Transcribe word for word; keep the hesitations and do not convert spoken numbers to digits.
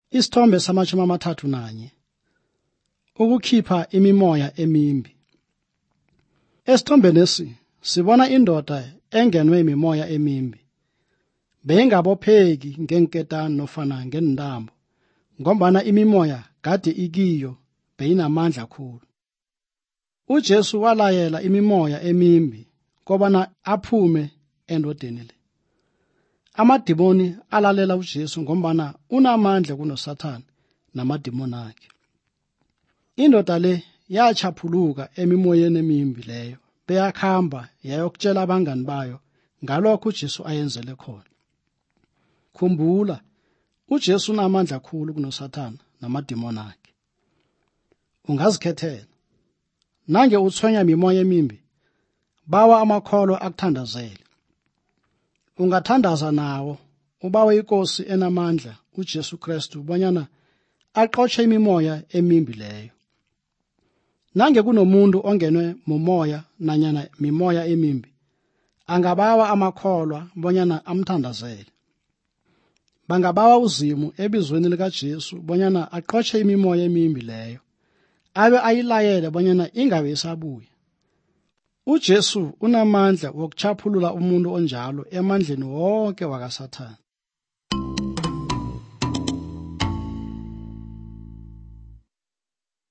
Isithombe samashumi amathathu nanye. Ukukhipha imimoya emimbi. Esithombeni lesi sibona indoda engenwe imimoya emimbi. Beyingabopheki ngenketane nofana ngentambo, ngombana imimoya kade ikiyo beyinamandla kakhulu. uJesu walayela imimoya emimbi kobana aphume endodeni le. Amadimoni alalela uJesu ngombana unamandla kunoSathane namadimoni akhe. Indoda le yachaphuluka emimoyeni emimbi leyo, beyakhamba yayokutshela abangani bayo ngalokho uJesu ayenzele khona. Khumbula, uJesu unamandla kakhulu kunoSathane namadimoni akhe. Ungazikhethela. Nange uthonywa mimoya emimbi, bawa amakholo akuthandazele. Ungathandaza nawo, ubawe iNkosi enamandla uJesu Kristu bonyana aqotshe imimoya emimbi leyo. Nange kunomuntu ongenwe mumoya nanyana mimoya emimbi, angabawa amakholwa bonyana amthandazele. Bangabawa uZimu ebizweni likaJesu bonyana aqotshe imimoya emimbi leyo, abe ayilayele bonyana ingabe isabuya. uJesu unamandla wokuchaphulula umuntu onjalo emandleni wonke wakaSathane.